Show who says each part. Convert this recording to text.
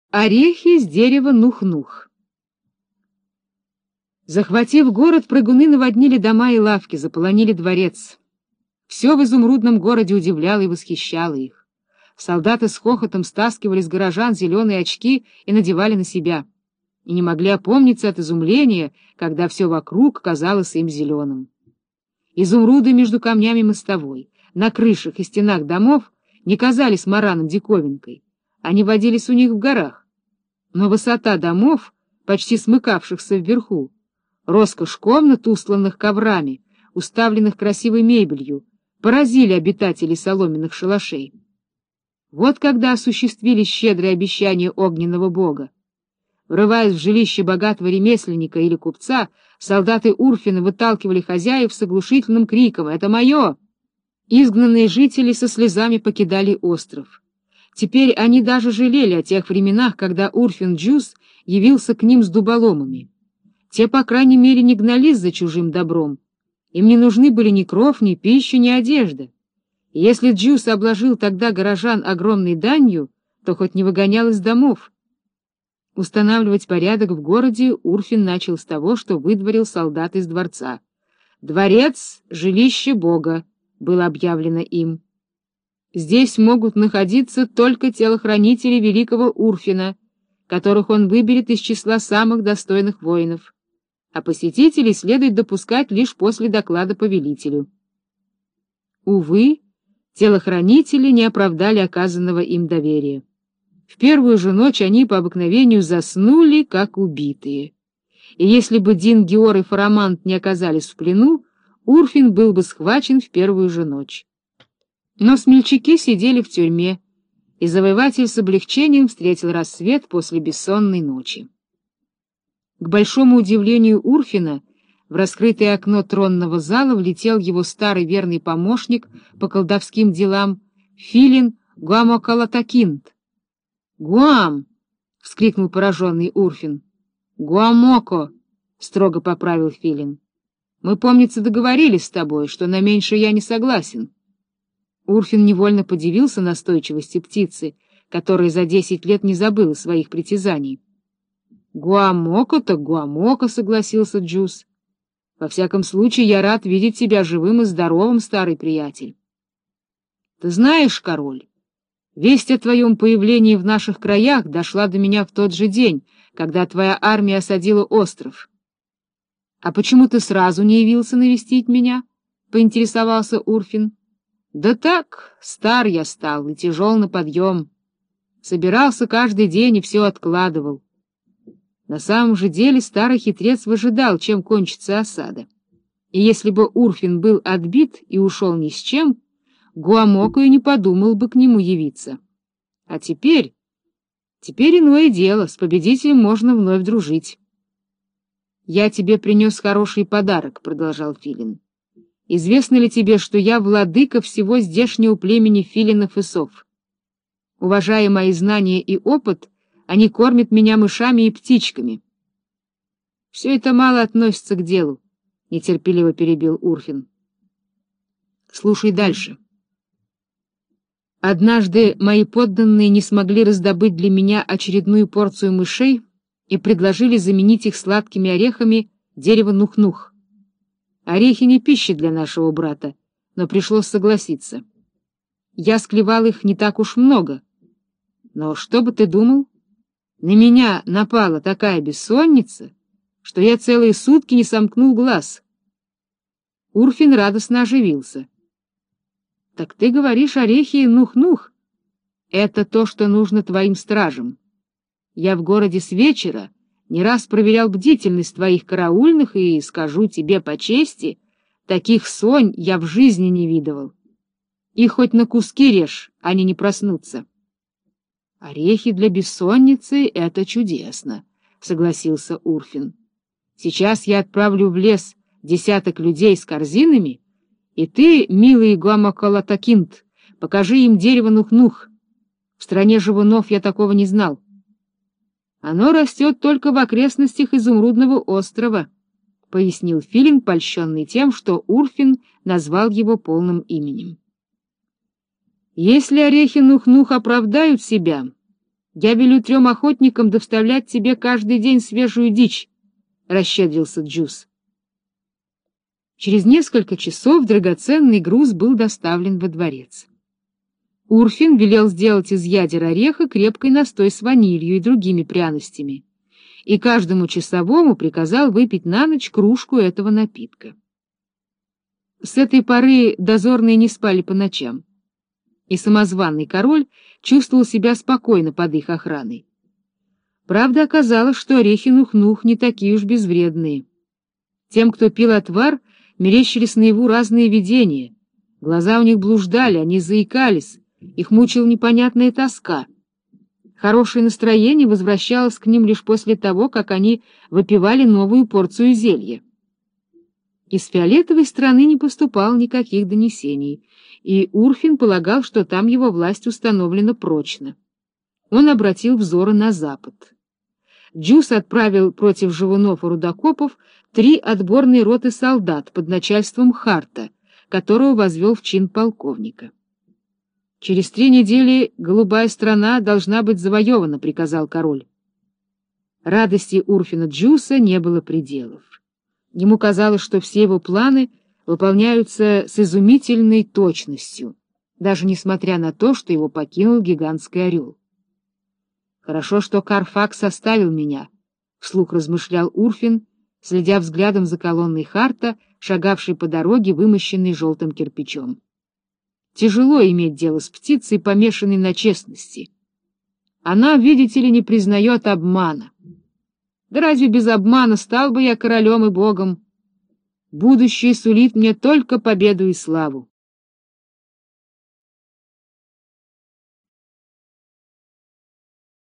Speaker 1: Орехи с дерева нух-нух. Захватив город, прыгуны наводнили дома и лавки, заполонили дворец. Все в изумрудном городе удивляло и восхищало их. Солдаты с хохотом стаскивали с горожан зеленые очки и надевали на себя, и не могли опомниться от изумления, когда все вокруг казалось им зеленым. Изумруды между камнями мостовой, на крышах и стенах домов не казались Мараном диковинкой, они водились у них в горах. Но высота домов, почти смыкавшихся вверху, роскошь комнат, устланных коврами, уставленных красивой мебелью, поразили обитателей соломенных шалашей. Вот когда осуществились щедрые обещания огненного бога. Врываясь в жилище богатого ремесленника или купца, солдаты Урфина выталкивали хозяев с оглушительным криком «Это мое!». Изгнанные жители со слезами покидали остров. Теперь они даже жалели о тех временах, когда Урфин-Джюс явился к ним с дуболомами. Те, по крайней мере, не гнались за чужим добром. Им не нужны были ни кров, ни пища, ни одежда. И если Джюс обложил тогда горожан огромной данью, то хоть не выгонял из домов. Устанавливать порядок в городе Урфин начал с того, что выдворил солдат из дворца. «Дворец — жилище Бога», — было объявлено им. Здесь могут находиться только телохранители великого Урфина, которых он выберет из числа самых достойных воинов, а посетителей следует допускать лишь после доклада повелителю. Увы, телохранители не оправдали оказанного им доверия. В первую же ночь они по обыкновению заснули, как убитые. И если бы Дин, Геор и Фарамант не оказались в плену, Урфин был бы схвачен в первую же ночь. Но смельчаки сидели в тюрьме, и завоеватель с облегчением встретил рассвет после бессонной ночи. К большому удивлению Урфина в раскрытое окно тронного зала влетел его старый верный помощник по колдовским делам Филин Гуамокалатакинт. «Гуам!» — вскрикнул пораженный Урфин. «Гуамоко!» — строго поправил Филин. «Мы, помнится, договорились с тобой, что на меньшее я не согласен». Урфин невольно подивился настойчивости птицы, которая за 10 лет не забыла своих притязаний. «Гуамоко так Гуамоко», — согласился Джус. «Во всяком случае, я рад видеть тебя живым и здоровым, старый приятель». «Ты знаешь, король, весть о твоем появлении в наших краях дошла до меня в тот же день, когда твоя армия осадила остров». «А почему ты сразу не явился навестить меня?» — поинтересовался Урфин. «Да так, стар я стал и тяжел на подъем. Собирался каждый день и все откладывал». На самом же деле старый хитрец выжидал, чем кончится осада. И если бы Урфин был отбит и ушел ни с чем, Гуамоко и не подумал бы к нему явиться. А теперь иное дело, с победителем можно вновь дружить. «Я тебе принес хороший подарок», — продолжал Филин. «Известно ли тебе, что я владыка всего здешнего племени филинов и сов? Уважая мои знания и опыт, они кормят меня мышами и птичками». «Все это мало относится к делу», — нетерпеливо перебил Урфин. «Слушай дальше. Однажды мои подданные не смогли раздобыть для меня очередную порцию мышей и предложили заменить их сладкими орехами дерева нух-нух. Орехи не пища для нашего брата, но пришлось согласиться. Я склевал их не так уж много. Но что бы ты думал? На меня напала такая бессонница, что я целые сутки не сомкнул глаз». Урфин радостно оживился. «Так ты говоришь, орехи нух-нух? Это то, что нужно твоим стражам. Я в городе с вечера не раз проверял бдительность твоих караульных, и, скажу тебе по чести, таких сонь я в жизни не видывал. И хоть на куски режь, они не проснутся». «Орехи для бессонницы — это чудесно», — согласился Урфин. «Сейчас я отправлю в лес 10 людей с корзинами, и ты, милый Гуамокалатакинт, покажи им дерево нух-нух. В стране живунов я такого не знал. Оно растет только в окрестностях Изумрудного острова», — пояснил Филин, польщенный тем, что Урфин назвал его полным именем. «Если орехи нух-нух оправдают себя, Я велю 3 охотникам доставлять тебе каждый день свежую дичь, — расщедрился Джус. Через несколько часов драгоценный груз был доставлен во дворец. Урфин велел сделать из ядер ореха крепкий настой с ванилью и другими пряностями, и каждому часовому приказал выпить на ночь кружку этого напитка. С этой поры дозорные не спали по ночам, и самозваный король чувствовал себя спокойно под их охраной. Правда, оказалось, что орехи Нух-Нух не такие уж безвредные. Тем, кто пил отвар, мерещились наяву разные видения. Глаза у них блуждали, они заикались, их мучила непонятная тоска. Хорошее настроение возвращалось к ним лишь после того, как они выпивали новую порцию зелья. Из фиолетовой страны не поступало никаких донесений, и Урфин полагал, что там его власть установлена прочно. Он обратил взоры на запад. Джус отправил против живунов и рудокопов 3 отборные роты солдат под начальством Харта, которого возвел в чин полковника. «Через 3 недели голубая страна должна быть завоевана», — приказал король. Радости Урфина Джуса не было пределов. Ему казалось, что все его планы выполняются с изумительной точностью, даже несмотря на то, что его покинул гигантский орел. «Хорошо, что Карфакс оставил меня», — вслух размышлял Урфин, следя взглядом за колонной Харта, шагавшей по дороге, вымощенной желтым кирпичом. Тяжело иметь дело с птицей, помешанной на честности. Она, видите ли, не признает обмана. Да разве без обмана стал бы я королем и богом? Будущее сулит мне только победу и славу.